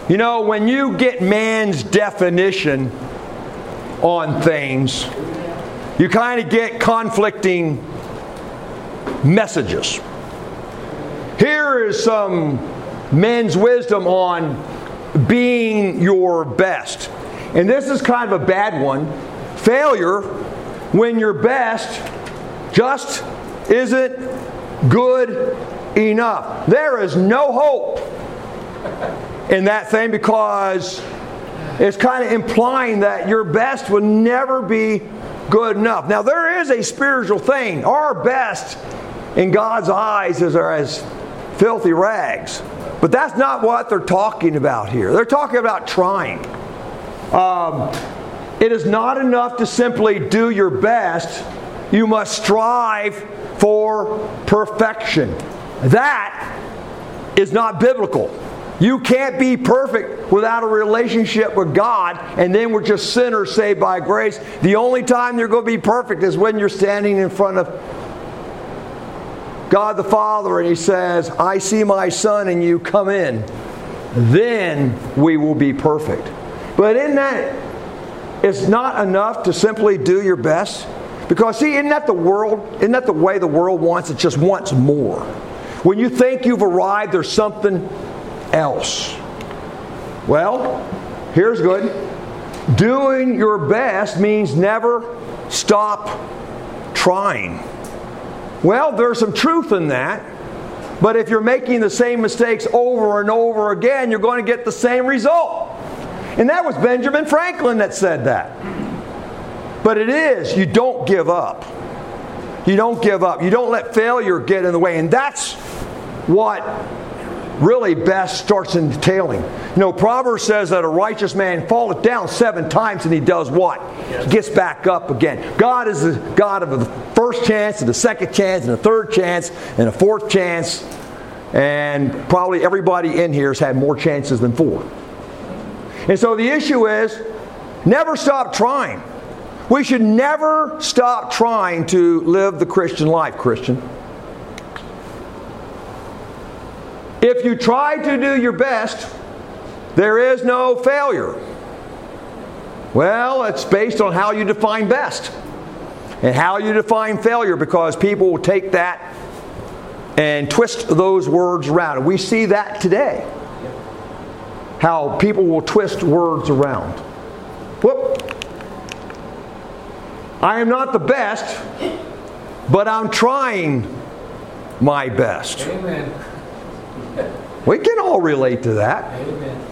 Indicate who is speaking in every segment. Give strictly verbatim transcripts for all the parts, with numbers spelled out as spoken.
Speaker 1: You know, when you get man's definition on things, you kind of get conflicting messages. Here is some men's wisdom on being your best. And this is kind of a bad one. Failure, when your best just isn't good enough. There is no hope in that thing, because it's kind of implying that your best will never be good enough. Now, there is a spiritual thing. Our best in God's eyes is as filthy rags. But that's not what they're talking about here. They're talking about trying. Um, it is not enough to simply do your best. You must strive for perfection. That is not biblical. You can't be perfect without a relationship with God, and then we're just sinners saved by grace. The only time you're going to be perfect is when you're standing in front of God the Father and He says, I see my Son in you, come in. Then we will be perfect. But in that, it's not enough to simply do your best. Because see, isn't that the world? Isn't that the way the world wants? It just wants more. When you think you've arrived, there's something else. Well, here's good. Doing your best means never stop trying. Well, there's some truth in that. But if you're making the same mistakes over and over again, you're going to get the same result. And that was Benjamin Franklin that said that. But it is, you don't give up. You don't give up. You don't let failure get in the way. And that's what really best starts entailing. You know, Proverbs says that a righteous man falleth down seven times and he does what? He gets back up again. God is the God of the first chance and the second chance and the third chance and the fourth chance. And probably everybody in here has had more chances than four. And so the issue is, never stop trying. We should never stop trying to live the Christian life, Christian. If you try to do your best, there is no failure. Well, it's based on how you define best and how you define failure, because people will take that and twist those words around. And we see that today. How people will twist words around. Whoop. I am not the best, but I'm trying my best.
Speaker 2: Amen.
Speaker 1: We can all relate to that.
Speaker 2: Amen.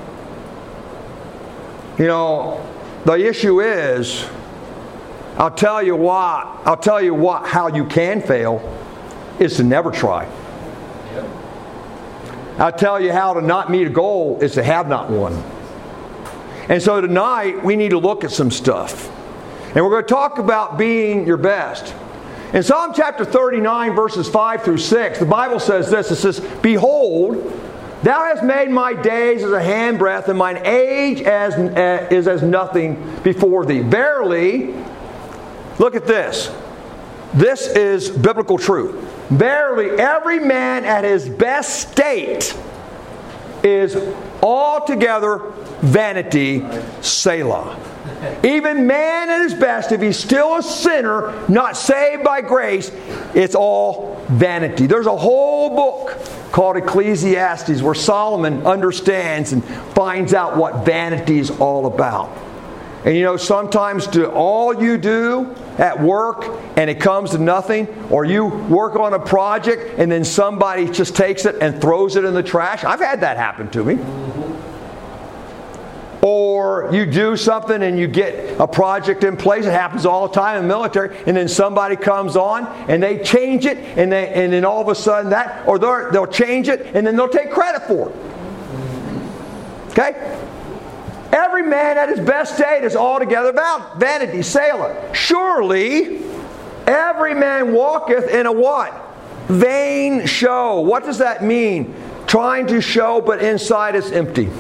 Speaker 1: You know, the issue is, I'll tell you what, I'll tell you what, how you can fail is to never try.
Speaker 2: Yep.
Speaker 1: I'll tell you how to not meet a goal is to have not one. And so tonight, we need to look at some stuff. And we're going to talk about being your best. In Psalm chapter thirty-nine, verses five through six, the Bible says this. It says, Behold, thou hast made my days as a handbreadth, and mine age as, uh, is as nothing before thee. Verily, look at this. This is biblical truth. Verily, every man at his best state is altogether vanity, Selah. Even man at his best, if he's still a sinner, not saved by grace, it's all vanity. There's a whole book called Ecclesiastes where Solomon understands and finds out what vanity is all about. And you know, sometimes do all you do at work and it comes to nothing, or you work on a project and then somebody just takes it and throws it in the trash. I've had that happen to me. Or you do something and you get a project in place. It happens all the time in the military. And then somebody comes on and they change it. And they, and then all of a sudden that, or they'll change it and then they'll take credit for it. Okay? Every man at his best state is altogether vanity, Selah. Surely every man walketh in a what? Vain show. What does that mean? Trying to show, but inside it's empty.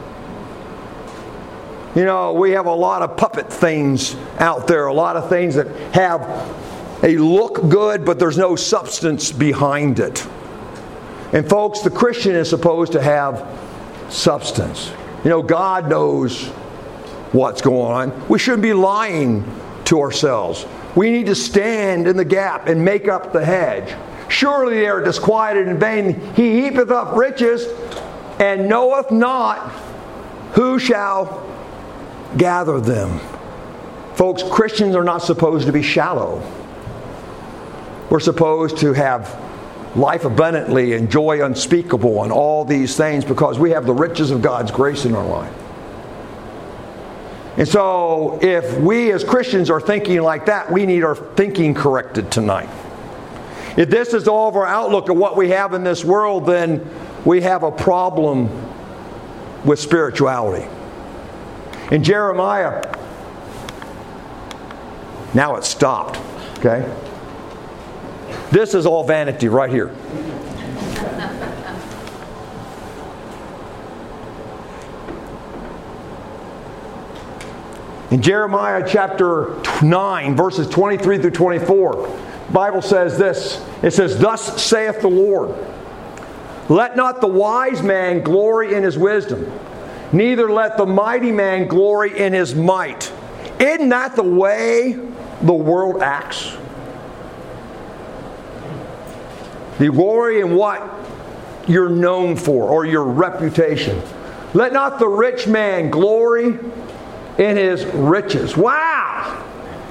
Speaker 1: You know, we have a lot of puppet things out there, a lot of things that have a look good, but there's no substance behind it. And folks, the Christian is supposed to have substance. You know, God knows what's going on. We shouldn't be lying to ourselves. We need to stand in the gap and make up the hedge. Surely they are disquieted in vain. He heapeth up riches and knoweth not who shall gather them. Folks, Christians are not supposed to be shallow. We're supposed to have life abundantly and joy unspeakable and all these things because we have the riches of God's grace in our life. And so if we as Christians are thinking like that, we need our thinking corrected tonight. If this is all of our outlook of what we have in this world, then we have a problem with spirituality. In Jeremiah, now it's stopped, okay? This is all vanity right here. In Jeremiah chapter nine, verses twenty-three through twenty-four, the Bible says this. It says, "Thus saith the Lord, let not the wise man glory in his wisdom, neither let the mighty man glory in his might. Isn't that the way the world acts? The glory in what you're known for or your reputation. Let not the rich man glory in his riches." Wow!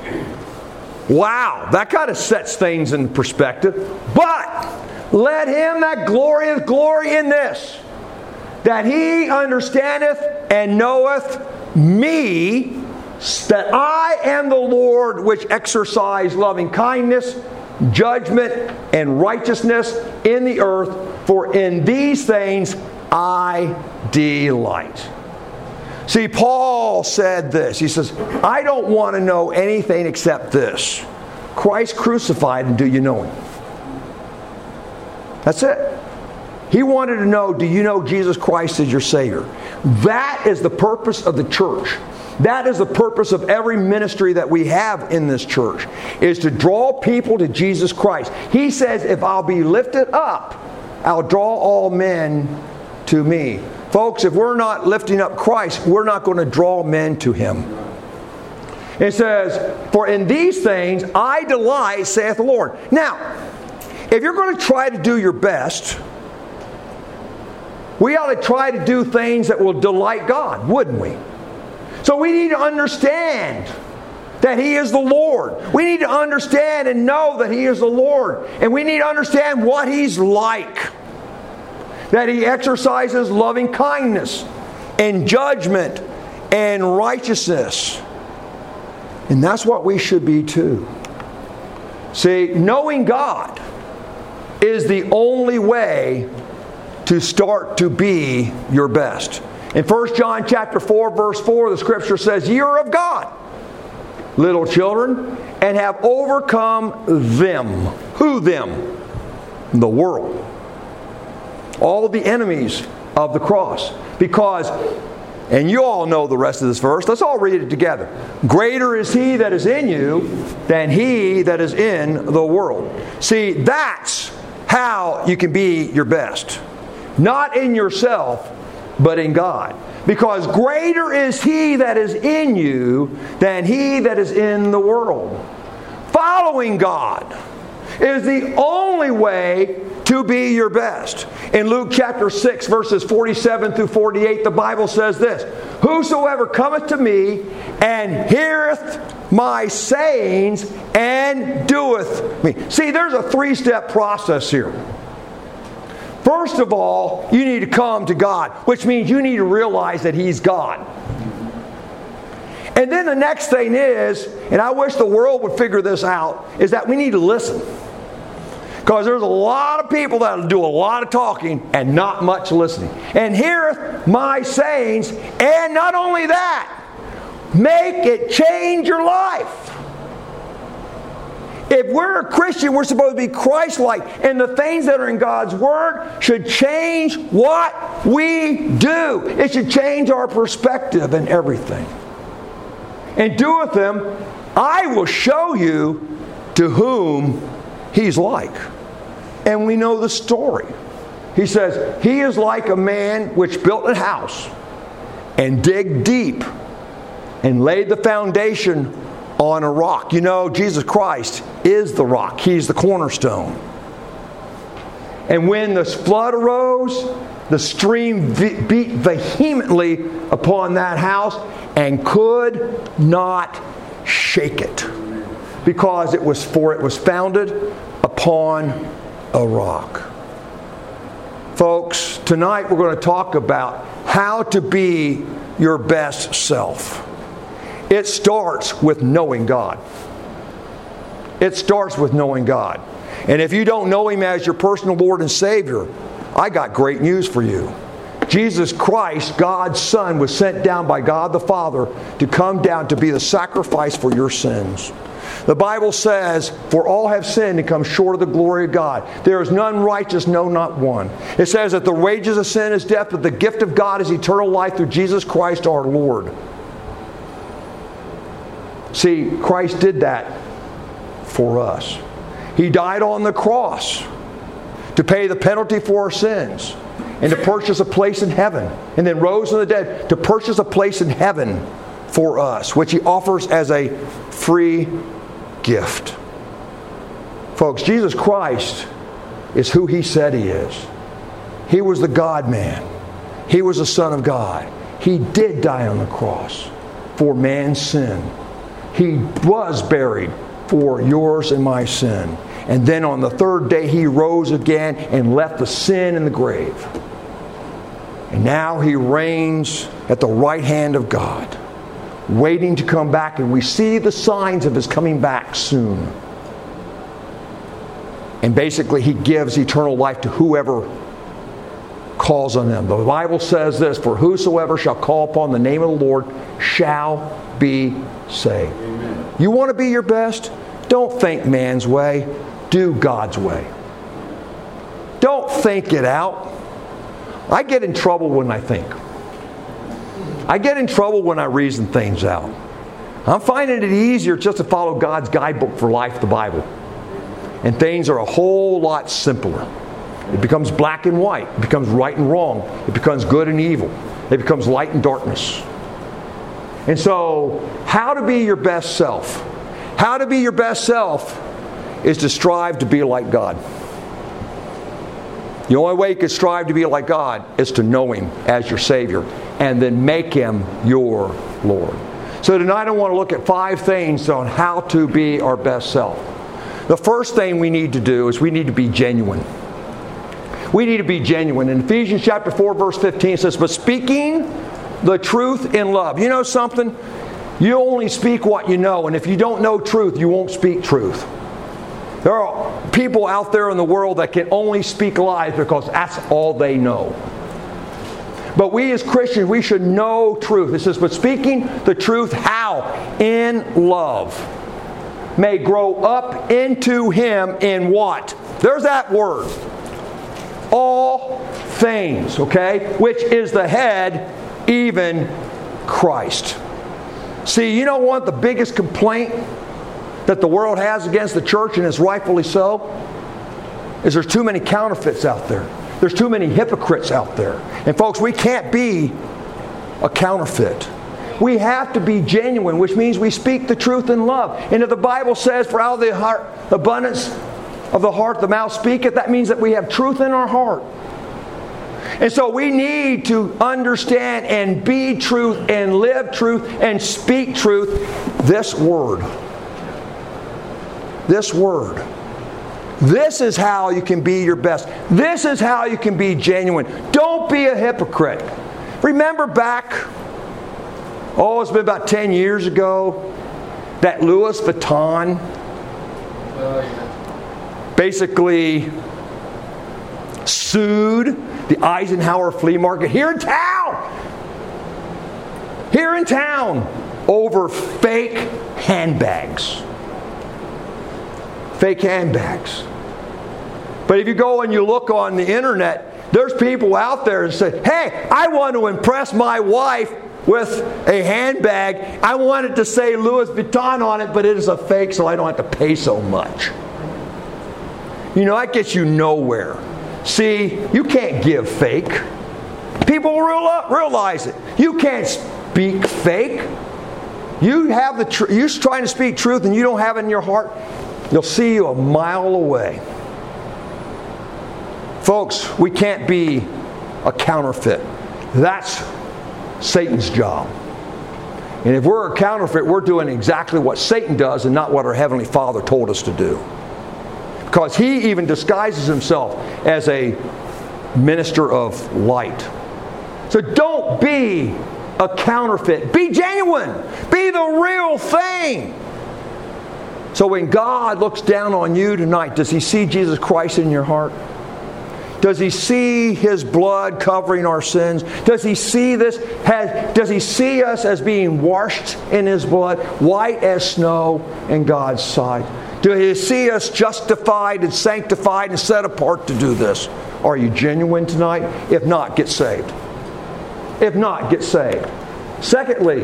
Speaker 1: Wow! That kind of sets things in perspective. "But let him that glorieth glory in this, that he understandeth and knoweth me, that I am the Lord which exercise loving kindness, judgment, and righteousness in the earth, for in these things I delight." See, Paul said this. He says, I don't want to know anything except this: Christ crucified, and do you know Him? That's it. He wanted to know, do you know Jesus Christ as your Savior? That is the purpose of the church. That is the purpose of every ministry that we have in this church, is to draw people to Jesus Christ. He says, if I'll be lifted up, I'll draw all men to me. Folks, if we're not lifting up Christ, we're not going to draw men to Him. It says, for in these things I delight, saith the Lord. Now, if you're going to try to do your best, we ought to try to do things that will delight God, wouldn't we? So we need to understand that He is the Lord. We need to understand and know that He is the Lord. And we need to understand what He's like. That He exercises loving kindness and judgment and righteousness. And that's what we should be too. See, knowing God is the only way to start to be your best. In First John chapter four, verse four, the Scripture says, "Ye are of God, little children, and have overcome them." Who them? The world. All the enemies of the cross. Because, and you all know the rest of this verse, let's all read it together. "Greater is He that is in you than he that is in the world." See, that's how you can be your best. Not in yourself, but in God. Because greater is He that is in you than he that is in the world. Following God is the only way to be your best. In Luke chapter six, verses forty-seven through forty-eight, the Bible says this: "Whosoever cometh to me and heareth my sayings and doeth me." See, there's a three-step process here. First of all, you need to come to God, which means you need to realize that He's God. And then the next thing is, and I wish the world would figure this out, is that we need to listen. Because there's a lot of people that will do a lot of talking and not much listening. "And heareth my sayings," and not only that, make it change your life. If we're a Christian, we're supposed to be Christ-like. And the things that are in God's Word should change what we do. It should change our perspective and everything. "And doeth them, I will show you to whom He's like." And we know the story. He says, he is like a man which built a house and digged deep and laid the foundation on a rock. You know, Jesus Christ is the rock. He's the cornerstone. And when the flood arose, the stream beat vehemently upon that house and could not shake it, because it was for it was founded upon a rock. Folks, tonight we're going to talk about how to be your best self. It starts with knowing God. It starts with knowing God. And if you don't know Him as your personal Lord and Savior, I got great news for you. Jesus Christ, God's Son, was sent down by God the Father to come down to be the sacrifice for your sins. The Bible says, for all have sinned and come short of the glory of God. There is none righteous, no, not one. It says that the wages of sin is death, but the gift of God is eternal life through Jesus Christ our Lord. See, Christ did that for us. He died on the cross to pay the penalty for our sins and to purchase a place in heaven, and then rose from the dead to purchase a place in heaven for us, which He offers as a free gift. Folks, Jesus Christ is who He said He is. He was the God-man. He was the Son of God. He did die on the cross for man's sin. He was buried for yours and my sin. And then on the third day He rose again and left the sin in the grave. And now He reigns at the right hand of God, waiting to come back, and we see the signs of His coming back soon. And basically He gives eternal life to whoever calls on Him. The Bible says this, for whosoever shall call upon the name of the Lord shall be saved. Amen. You want to be your best? Don't think man's way. Do God's way. Don't think it out. I get in trouble when I think. I get in trouble when I reason things out. I'm finding it easier just to follow God's guidebook for life, the Bible. And things are a whole lot simpler. It becomes black and white. It becomes right and wrong. It becomes good and evil. It becomes light and darkness. And so, how to be your best self? How to be your best self is to strive to be like God. The only way you can strive to be like God is to know Him as your Savior and then make Him your Lord. So tonight I want to look at five things on how to be our best self. The first thing we need to do is we need to be genuine. We need to be genuine. In Ephesians chapter four, verse fifteen, it says, but speaking the truth in love. You know something? You only speak what you know, and if you don't know truth, you won't speak truth. There are people out there in the world that can only speak lies because that's all they know. But we as Christians, we should know truth. It says, but speaking the truth, how? In love. May grow up into Him in what? There's that word. All things, okay? Which is the head, even Christ. See, you know what the biggest complaint that the world has against the church, and it's rightfully so, is there's too many counterfeits out there. There's too many hypocrites out there. And folks, we can't be a counterfeit. We have to be genuine, which means we speak the truth in love. And if the Bible says, for out of the heart, abundance of the heart, the mouth speaketh, that means that we have truth in our heart. And so we need to understand and be truth and live truth and speak truth. This word. This word. This is how you can be your best. This is how you can be genuine. Don't be a hypocrite. Remember back, oh, it's been about ten years ago, that Louis Vuitton basically sued the Eisenhower flea market here in town. Here in town over fake handbags. Fake handbags. But if you go and you look on the internet, there's people out there that say, hey, I want to impress my wife with a handbag. I want it to say Louis Vuitton on it, but it is a fake, so I don't have to pay so much. You know, that gets you nowhere. See, you can't give fake. People realize it. You can't speak fake. You have the tr- you're trying to speak truth and you don't have it in your heart, they'll see you a mile away. Folks, we can't be a counterfeit. That's Satan's job. And if we're a counterfeit, we're doing exactly what Satan does and not what our Heavenly Father told us to do. Because he even disguises himself as a minister of light. So don't be a counterfeit. Be genuine. Be the real thing. So when God looks down on you tonight, does He see Jesus Christ in your heart? Does He see His blood covering our sins? Does He see this? Has, does He see us as being washed in His blood, white as snow in God's sight? Does He see us justified and sanctified and set apart to do this? Are you genuine tonight? If not, get saved. If not, get saved. Secondly,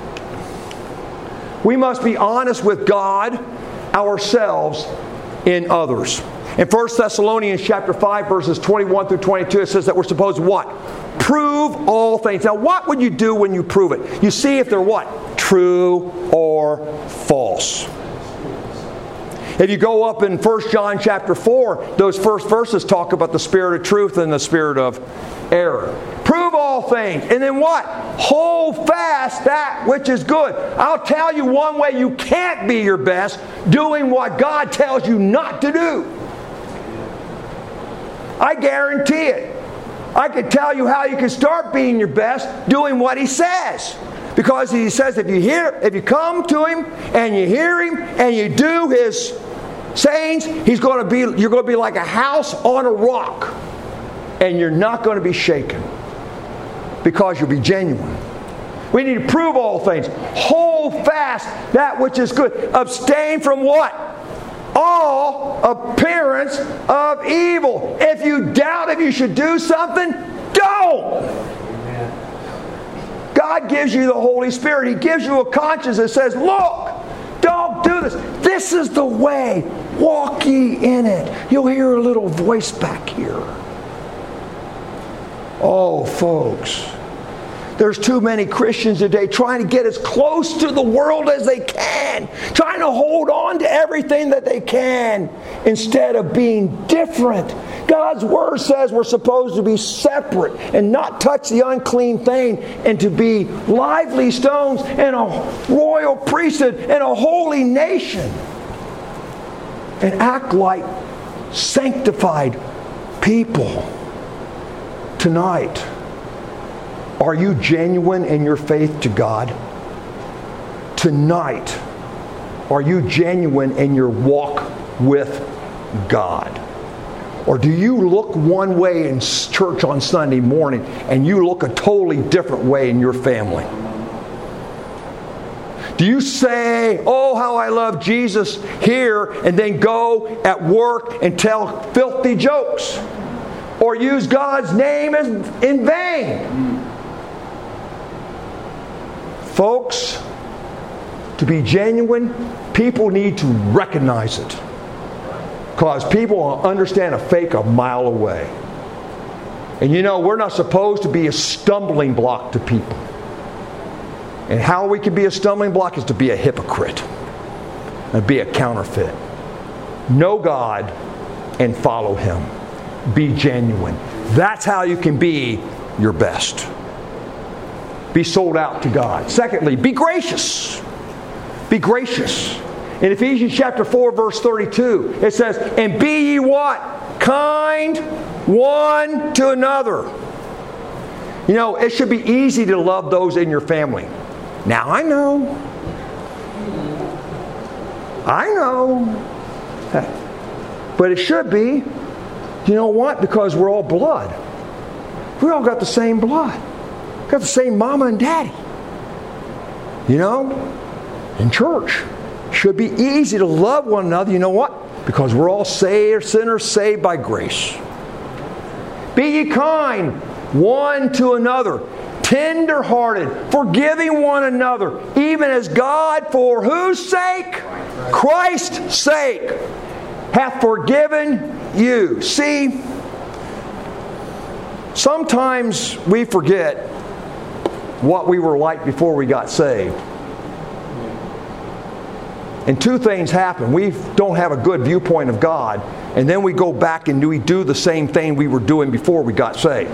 Speaker 1: we must be honest with God, ourselves, and others. In First Thessalonians chapter five, verses twenty-one through twenty-two, it says that we're supposed to what? Prove all things. Now, what would you do when you prove it? You see if they're what? True or false. If you go up in First John chapter four, those first verses talk about the spirit of truth and the spirit of error. Prove all things. And then what? Hold fast that which is good. I'll tell you one way you can't be your best, doing what God tells you not to do. I guarantee it. I can tell you how you can start being your best, doing what He says. Because He says if you hear, if you come to Him and you hear Him and you do His sayings, He's going to be, you're going to be like a house on a rock, and you're not going to be shaken because you'll be genuine. We need to prove all things. Hold fast that which is good. Abstain from what? All appearance of evil. If you doubt if you should do something, don't. God gives you the Holy Spirit. He gives you a conscience that says, look, don't do this. This is the way. Walk ye in it. You'll hear a little voice back here. Oh, folks. There's too many Christians today trying to get as close to the world as they can. Trying to hold on to everything that they can instead of being different. God's Word says we're supposed to be separate and not touch the unclean thing, and to be lively stones and a royal priesthood and a holy nation. And act like sanctified people. Tonight, are you genuine in your faith to God? Tonight, are you genuine in your walk with God? Or do you look one way in church on Sunday morning and you look a totally different way in your family? Do you say, oh, how I love Jesus here, and then go at work and tell filthy jokes? Or use God's name as in vain? Folks, to be genuine, people need to recognize it. Because people will understand a fake a mile away. And you know, we're not supposed to be a stumbling block to people. And how we can be a stumbling block is to be a hypocrite. And be a counterfeit. Know God and follow Him. Be genuine. That's how you can be your best. Be sold out to God. Secondly, be gracious. Be gracious. In Ephesians chapter four, verse thirty-two, it says, and be ye what? Kind one to another. You know, it should be easy to love those in your family. Now, I know. I know. But it should be. You know what? Because we're all blood. We all got the same blood. Got the same mama and daddy. You know? In church. Should be easy to love one another. You know what? Because we're all saved, sinners saved by grace. Be ye kind one to another, tender-hearted, forgiving one another, even as God, for whose sake? Christ's sake, hath forgiven you. See, Sometimes we forget what we were like before we got saved. And two things happen. We don't have a good viewpoint of God, and then we go back and we do the same thing we were doing before we got saved.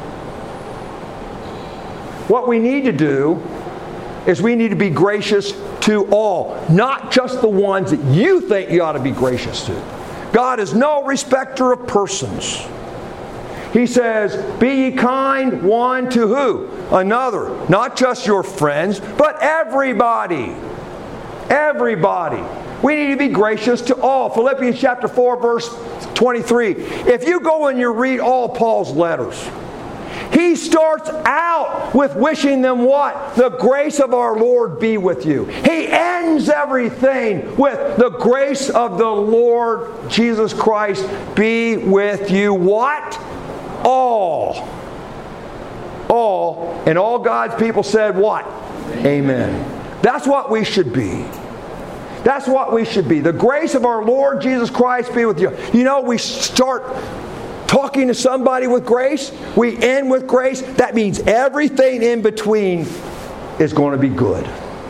Speaker 1: What we need to do is we need to be gracious to all, not just the ones that you think you ought to be gracious to. God is no respecter of persons. He says, be ye kind one to who? Another. Not just your friends, but everybody. Everybody. We need to be gracious to all. Philippians chapter four, verse twenty-three. If you go and you read all Paul's letters, he starts out with wishing them what? The grace of our Lord be with you. He ends everything with the grace of the Lord Jesus Christ be with you. What? All. All. And all God's people said what? Amen. That's what we should be. That's what we should be. The grace of our Lord Jesus Christ be with you. You know, we start talking to somebody with grace, we end with grace. That means everything in between is going to be good.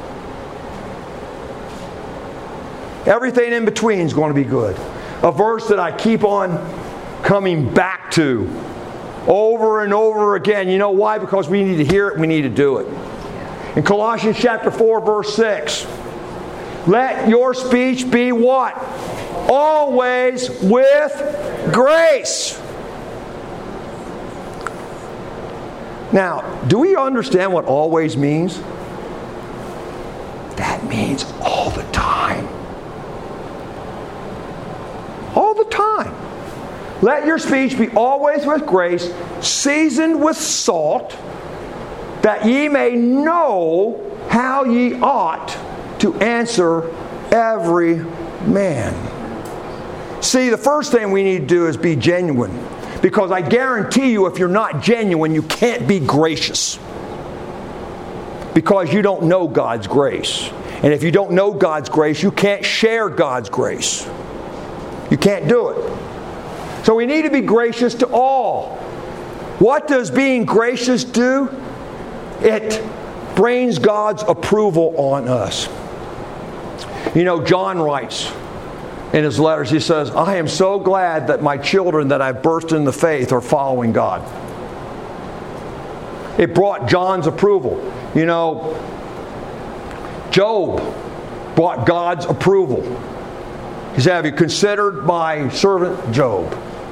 Speaker 1: Everything in between is going to be good. A verse that I keep on coming back to over and over again. You know why? Because we need to hear it, we need to do it. In Colossians chapter four, verse six, let your speech be what? Always with grace. Now, do we understand what always means? That means all the time. All the time. Let your speech be always with grace, seasoned with salt, that ye may know how ye ought to answer every man. See, the first thing we need to do is be genuine. Because I guarantee you, if you're not genuine, you can't be gracious. Because you don't know God's grace. And if you don't know God's grace, you can't share God's grace. You can't do it. So we need to be gracious to all. What does being gracious do? It brings God's approval on us. You know, John writes in his letters, he says, I am so glad that my children that I've birthed in the faith are following God. It brought John's approval. You know, Job brought God's approval. He said, have you considered my servant Job?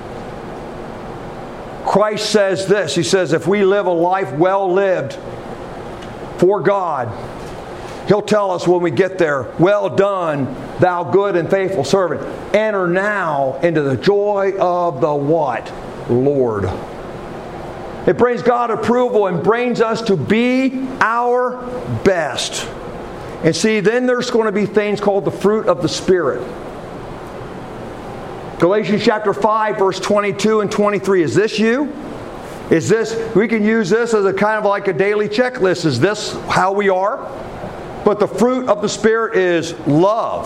Speaker 1: Christ says this. He says, if we live a life well lived for God, He'll tell us when we get there, well done, thou good and faithful servant. Enter now into the joy of the what? Lord. It brings God approval and brings us to be our best. And see, then there's going to be things called the fruit of the Spirit. Galatians chapter five, verse twenty-two and twenty-three. Is this you? Is this, we can use this as a kind of like a daily checklist. Is this how we are? But the fruit of the Spirit is love,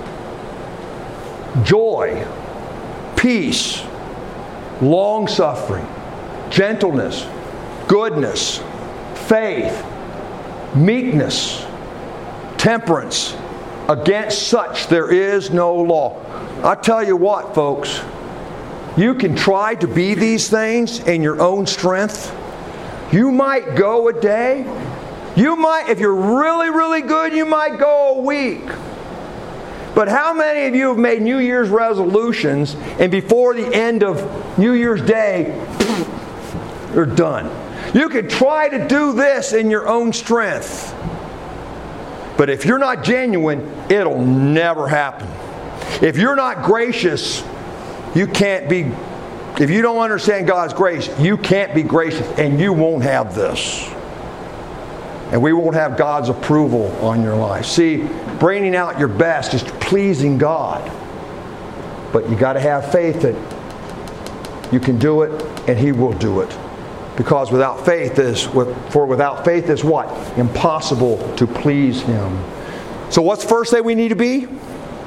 Speaker 1: joy, peace, long-suffering, gentleness, goodness, faith, meekness, temperance. Against such there is no law. I tell you what, folks, you can try to be these things in your own strength. You might go a day. You might, if you're really, really good, you might go a week. But how many of you have made New Year's resolutions and before the end of New Year's Day, you're done? You can try to do this in your own strength. But if you're not genuine, it'll never happen. If you're not gracious, you can't be, if you don't understand God's grace, you can't be gracious and you won't have this. And we won't have God's approval on your life. See, bringing out your best is pleasing God. But you got to have faith that you can do it and He will do it. Because without faith is, for without faith is what? Impossible to please Him. So what's the first thing we need to be?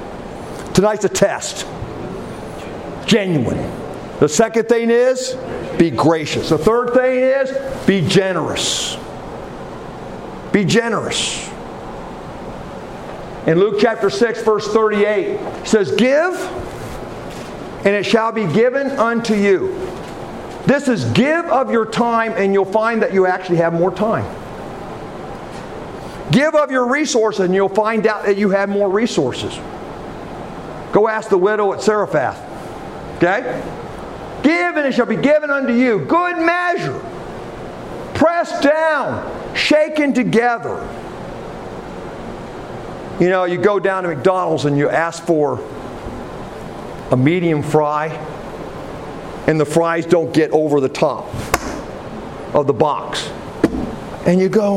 Speaker 1: Tonight's a test. Genuine. The second thing is be gracious. The third thing is, be generous. Be generous. In Luke chapter six, verse thirty-eight, it says, give, and it shall be given unto you. This is give of your time, and you'll find that you actually have more time. Give of your resources, and you'll find out that you have more resources. Go ask the widow at Zarephath. Okay? Give, and it shall be given unto you. Good measure. Pressed down. Shaken together. You know, you go down to McDonald's and you ask for a medium fry, and the fries don't get over the top of the box. And you go,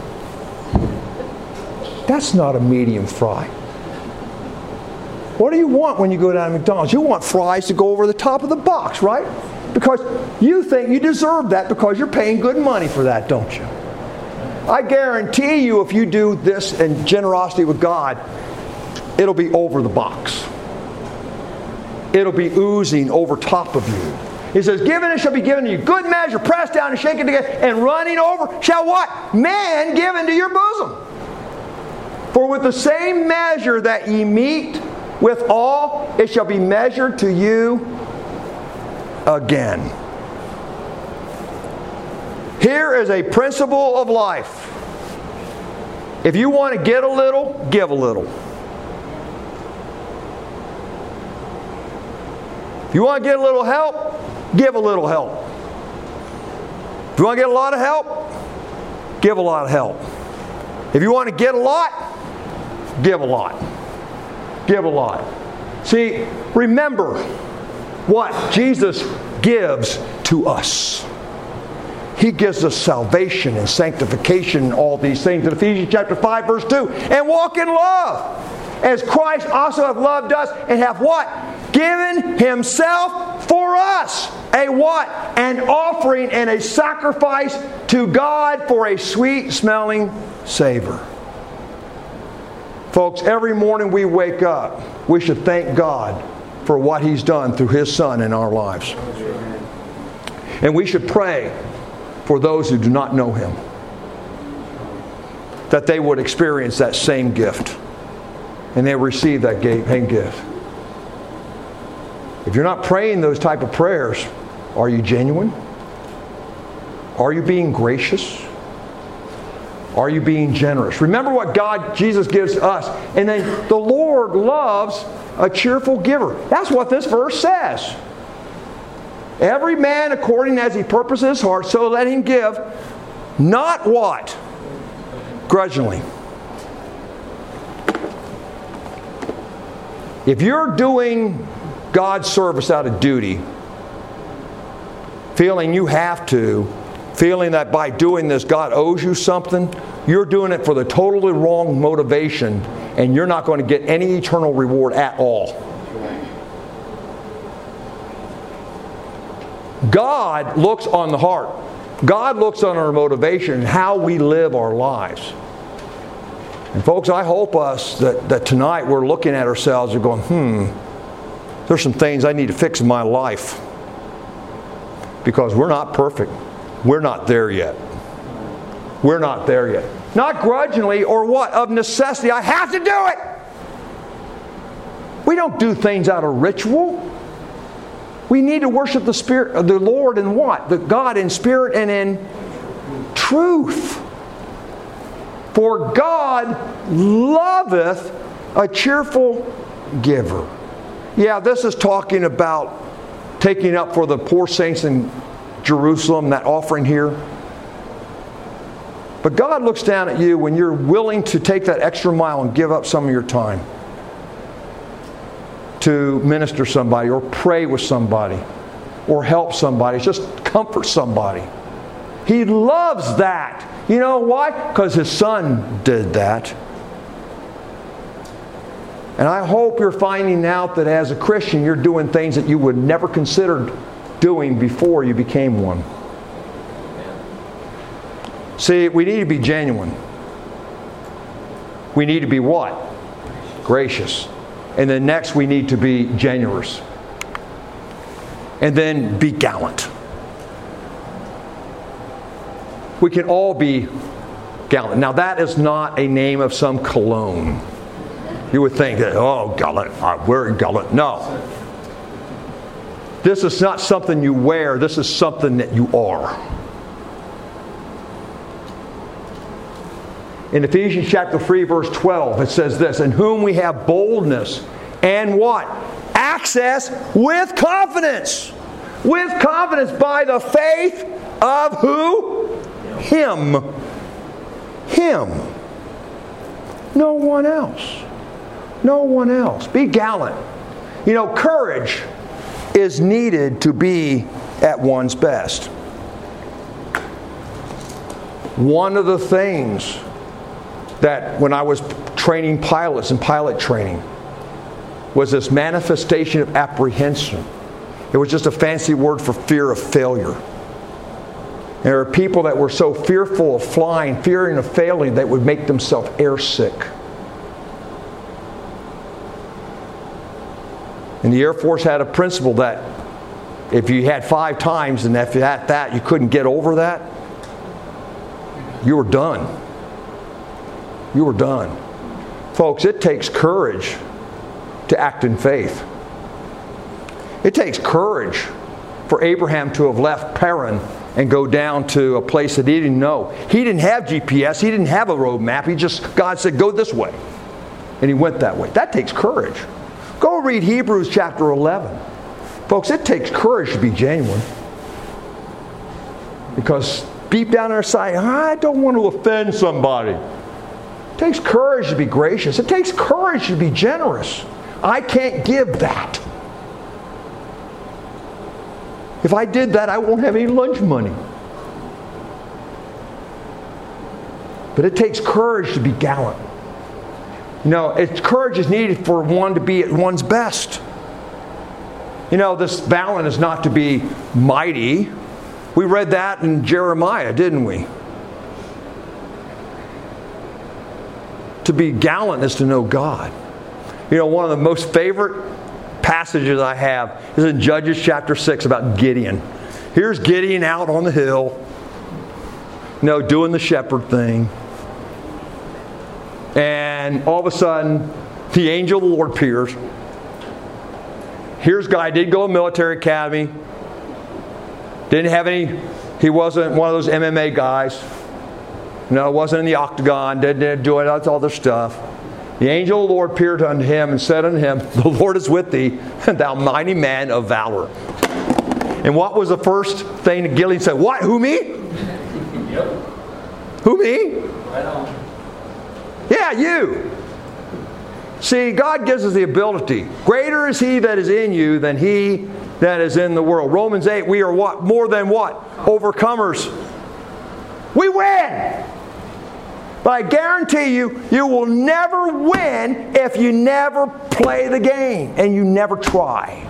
Speaker 1: that's not a medium fry. What do you want when you go down to McDonald's? You want fries to go over the top of the box, right? Because you think you deserve that because you're paying good money for that, don't you? I guarantee you, if you do this in generosity with God, it'll be over the box. It'll be oozing over top of you. He says, given it shall be given to you. Good measure, pressed down and shaken together, and running over shall what? Man give into your bosom. For with the same measure that ye meet withal, it shall be measured to you again. Here is a principle of life. If you want to get a little, give a little. If you want to get a little help, give a little help. If you want to get a lot of help, give a lot of help. If you want to get a lot, give a lot. Give a lot. See, remember what Jesus gives to us. He gives us salvation and sanctification and all these things. In Ephesians chapter five, verse two, and walk in love, as Christ also hath loved us, and hath what? Given Himself for us. A what? An offering and a sacrifice to God for a sweet-smelling savor. Folks, every morning we wake up, we should thank God for what He's done through His Son in our lives. And we should pray for those who do not know Him, that they would experience that same gift and they receive that same gift. If you're not praying those type of prayers, are you genuine? Are you being gracious? Are you being generous? Remember what God, Jesus gives us. And then the Lord loves a cheerful giver. That's what this verse says. Every man according as he purposes his heart, so let him give. Not what? Grudgingly. If you're doing God's service out of duty, feeling you have to, feeling that by doing this God owes you something, you're doing it for the totally wrong motivation, and you're not going to get any eternal reward at all. God looks on the heart. God looks on our motivation and how we live our lives. And folks, I hope us that, that tonight we're looking at ourselves and going, hmm, there's some things I need to fix in my life. Because we're not perfect. We're not there yet. We're not there yet. Not grudgingly or what? Of necessity. I have to do it. We don't do things out of ritual. We need to worship the Spirit of the Lord in what? The God in spirit and in truth. For God loveth a cheerful giver. Yeah, this is talking about taking up for the poor saints in Jerusalem, that offering here. But God looks down at you when you're willing to take that extra mile and give up some of your time to minister somebody or pray with somebody or help somebody, just comfort somebody. He loves that. You know why? Because His Son did that. And I hope you're finding out that as a Christian you're doing things that you would never consider doing before you became one. See, we need to be genuine. We need to be what? Gracious. And then next we need to be generous. And then be gallant. We can all be gallant. Now that is not a name of some cologne. You would think that, oh, gallant, we're gallant. No. This is not something you wear. This is something that you are. In Ephesians chapter three, verse twelve, it says this, in whom we have boldness and what? Access with confidence. With confidence by the faith of who? Him. Him. No one else. No one else. Be gallant. You know, courage is needed to be at one's best. One of the things that when I was training pilots in pilot training was this manifestation of apprehension. It was just a fancy word for fear of failure. There are people that were so fearful of flying, fearing of failing, that would make themselves airsick. And the Air Force had a principle that if you had five times and if you had that, you couldn't get over that, you were done. You were done. Folks, it takes courage to act in faith. It takes courage for Abraham to have left Paran and go down to a place that he didn't know. He didn't have G P S. He didn't have a road map. He just, God said, go this way. And he went that way. That takes courage. Go read Hebrews chapter eleven. Folks, it takes courage to be genuine. Because deep down inside, I don't want to offend somebody. It takes courage to be gracious. It takes courage to be generous. I can't give that. If I did that, I won't have any lunch money. But it takes courage to be gallant. You know, it's, courage is needed for one to be at one's best. You know, this gallant is not to be mighty. We read that in Jeremiah, didn't we? To be gallant is to know God. You know, one of the most favorite passages I have is in Judges chapter six about Gideon. Here's Gideon out on the hill, you know, doing the shepherd thing. And all of a sudden, the angel of the Lord appears. Here's a guy, did go to military academy. Didn't have any, he wasn't one of those M M A guys. No, wasn't in the octagon, didn't, didn't do it, that's all this stuff. The angel of the Lord appeared unto him and said unto him, the Lord is with thee, thou mighty man of valor. And what was the first thing that Gideon said? What? Who, me?
Speaker 2: Yep.
Speaker 1: Who, me?
Speaker 2: Right on.
Speaker 1: Yeah, you. See, God gives us the ability. Greater is He that is in you than he that is in the world. Romans eight, we are what? More than what? Overcomers. We win. But I guarantee you, you will never win if you never play the game and you never try.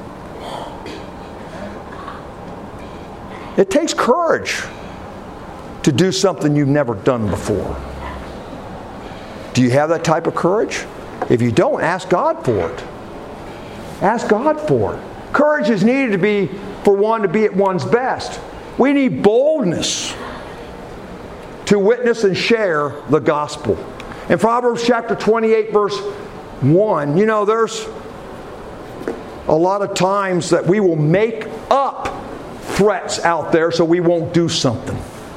Speaker 1: It takes courage to do something you've never done before. Do you have that type of courage? If you don't, ask God for it. Ask God for it. Courage is needed to be for one to be at one's best. We need boldness to witness and share the gospel. In Proverbs chapter twenty-eight, verse one, you know, there's a lot of times that we will make up threats out there so we won't do something.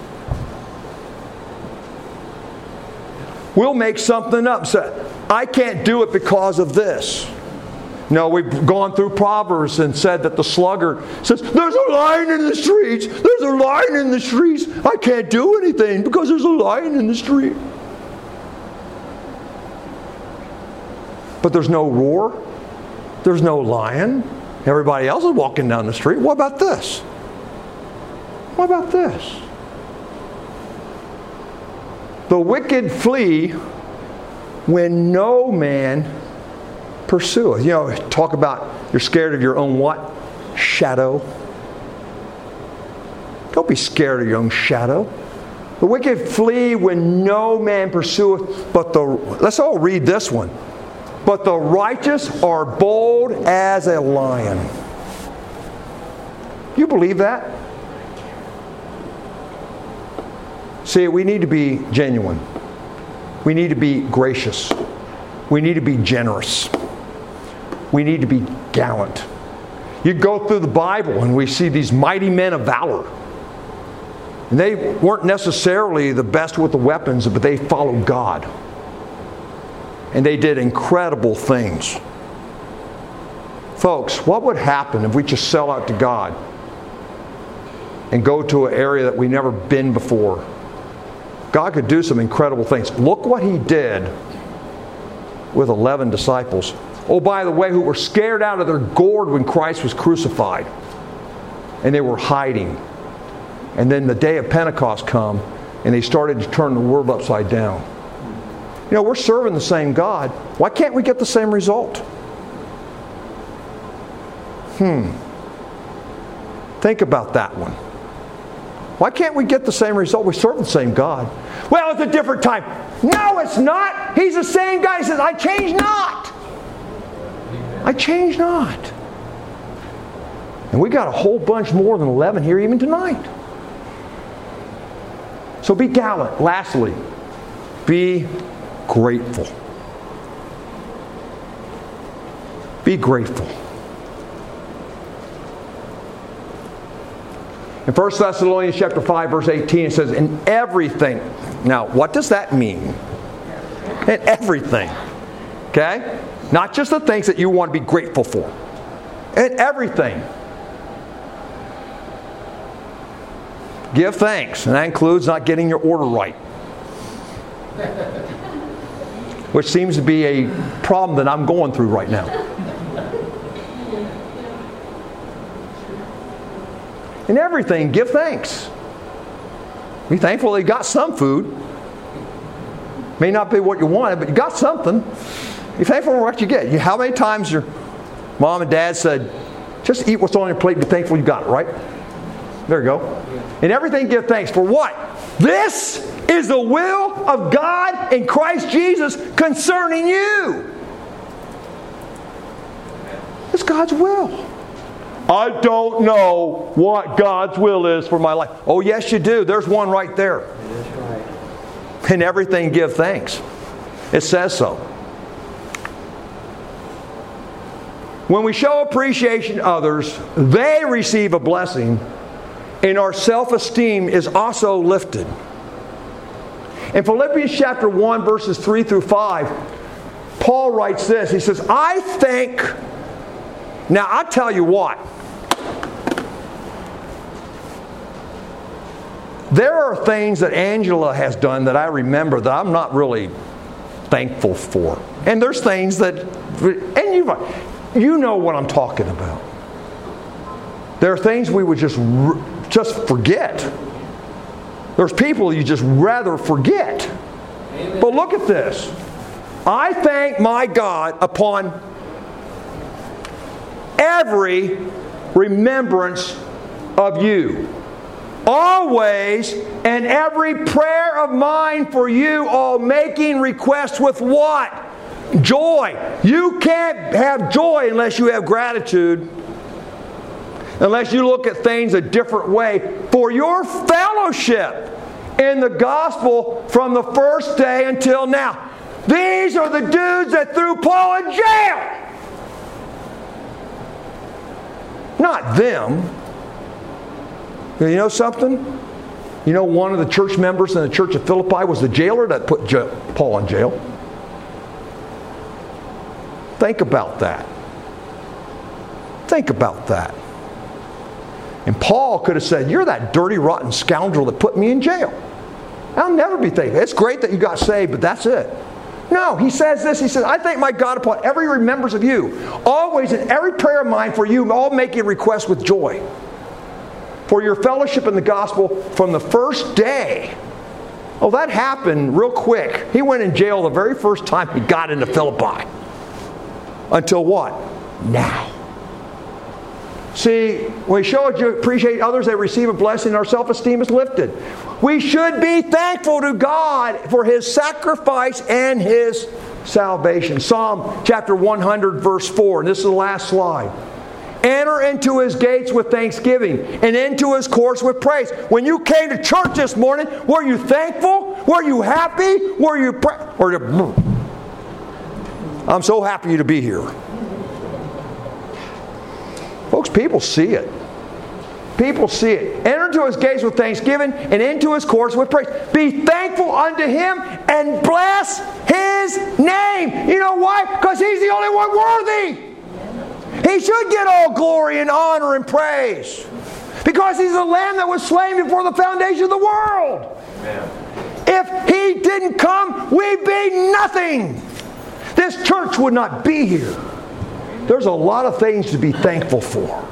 Speaker 1: We'll make something up. So, I can't do it because of this. No, we've gone through Proverbs and said that the sluggard says, there's a lion in the streets. There's a lion in the streets. I can't do anything because there's a lion in the street. But there's no roar. There's no lion. Everybody else is walking down the street. What about this? What about this? The wicked flee when no man pursueth. You know, talk about you're scared of your own what? Shadow. Don't be scared of your own shadow. The wicked flee when no man pursueth, but the, let's all read this one. But the righteous are bold as a lion. You believe that? See, we need to be genuine. We need to be gracious. We need to be generous. We need to be gallant. You go through the Bible and we see these mighty men of valor. And they weren't necessarily the best with the weapons, but they followed God. And they did incredible things. Folks, what would happen if we just sell out to God and go to an area that we've never been before? God could do some incredible things. Look what He did with eleven disciples. Oh, by the way, who were scared out of their gourd when Christ was crucified. And they were hiding. And then the day of Pentecost come, and they started to turn the world upside down. You know, we're serving the same God. Why can't we get the same result? Hmm. Think about that one. Why can't we get the same result? We serve the same God. Well, it's a different time. No, it's not. He's the same guy. He says, I change not. I change not. And we got a whole bunch more than eleven here even tonight. So be gallant. Lastly, be grateful. Be grateful. In First Thessalonians chapter five, verse eighteen, it says, in everything. Now, what does that mean? In everything. Okay? Not just the things that you want to be grateful for. In everything. Give thanks. And that includes not getting your order right. Which seems to be a problem that I'm going through right now. In everything, give thanks. Be thankful that you got some food. May not be what you wanted, but you got something. Be thankful for what you get. How many times your mom and dad said, just eat what's on your plate and be thankful you got it, right? There you go. In everything, give thanks. For what? This is the will of God in Christ Jesus concerning you. It's God's will. I don't know what God's will is for my life. Oh, yes, you do. There's one right there.
Speaker 3: That's right.
Speaker 1: In everything, give thanks. It says so. When we show appreciation to others, they receive a blessing, and our self-esteem is also lifted. In Philippians chapter one, verses three through five, Paul writes this. He says, I think... Now, I'll tell you what. There are things that Angela has done that I remember that I'm not really thankful for. And there's things that... And you, you know what I'm talking about. There are things we would just, just forget. There's people you just rather forget. Amen. But look at this. I thank my God upon every remembrance of you. Always, and every prayer of mine for you, all making requests with what? Joy. You can't have joy unless you have gratitude. Unless you look at things a different way. For your fellowship in the gospel from the first day until now. These are the dudes that threw Paul in jail. Not them. You know something? You know one of the church members in the church of Philippi was the jailer that put Paul in jail. Think about that. Think about that. And Paul could have said, you're that dirty, rotten scoundrel that put me in jail. I'll never be thankful. It's great that you got saved, but that's it. No, he says this. He says, I thank my God upon every remembrance of you. Always in every prayer of mine for you, all making requests with joy. For your fellowship in the gospel from the first day. Oh, that happened real quick. He went in jail the very first time he got into Philippi. Until what? Now. See, when we show you appreciate others, they receive a blessing, our self-esteem is lifted. We should be thankful to God for His sacrifice and His salvation. Psalm chapter one hundred, verse four, and this is the last slide. Enter into His gates with thanksgiving and into His courts with praise. When you came to church this morning, were you thankful? Were you happy? Were you... Pra- or you, I'm so happy to be here. Folks, people see it. People see it. Enter into His gates with thanksgiving and into His courts with praise. Be thankful unto Him and bless His name. You know why? Because He's the only one worthy. He should get all glory and honor and praise. Because He's the Lamb that was slain before the foundation of the world. Amen. If He didn't come, we'd be nothing. This church would not be here. There's a lot of things to be thankful for.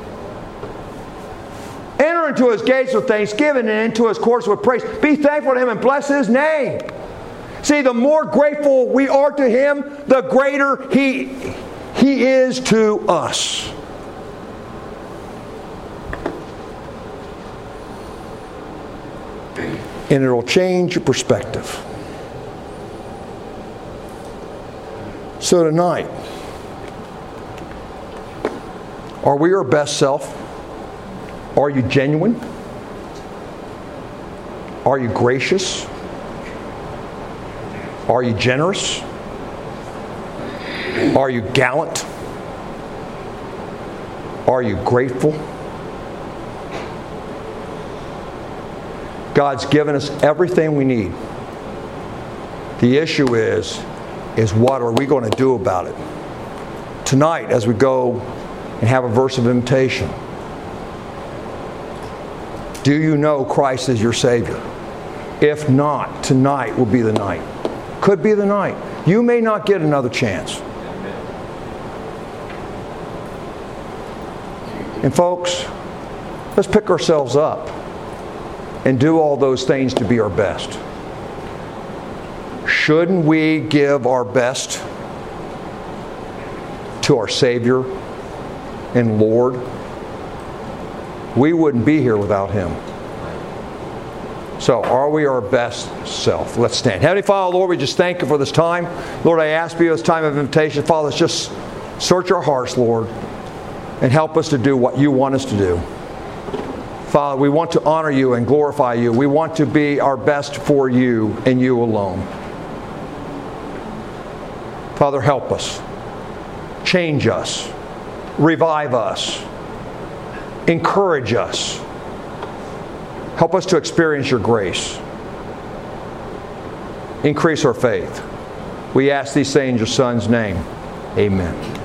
Speaker 1: Enter into His gates with thanksgiving and into His courts with praise. Be thankful to Him and bless His name. See, the more grateful we are to Him, the greater He, he is to us. And it will change your perspective. So tonight, are we our best self? Are you genuine? Are you gracious? Are you generous? Are you gallant? Are you grateful? God's given us everything we need. The issue is, is what are we going to do about it? Tonight, as we go and have a verse of invitation, do you know Christ as your Savior? If not, tonight will be the night. Could be the night. You may not get another chance. And folks, let's pick ourselves up and do all those things to be our best. Shouldn't we give our best to our Savior and Lord? We wouldn't be here without Him. So, are we our best self? Let's stand. Heavenly Father, Lord, we just thank You for this time. Lord, I ask You this time of invitation. Father, let's just search our hearts, Lord, and help us to do what You want us to do. Father, we want to honor You and glorify You. We want to be our best for You and You alone. Father, help us. Change us. Revive us. Encourage us. Help us to experience Your grace. Increase our faith. We ask these things in Your Son's name. Amen.